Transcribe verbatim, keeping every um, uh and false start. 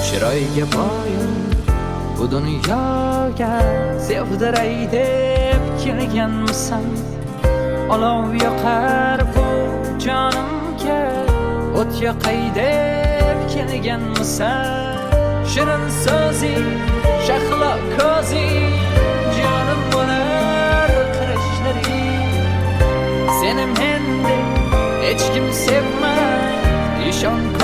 chiroyga boyim bu dunyoga sevdiray deb kelganmisan? Olov yoqar bu jonimga, o't yoqay deb kelganmisan? Shirin so'zing, shahlo ko'zing, jonim bo'lar qarashlaring. Seni mendek hech kim sevmas, ishon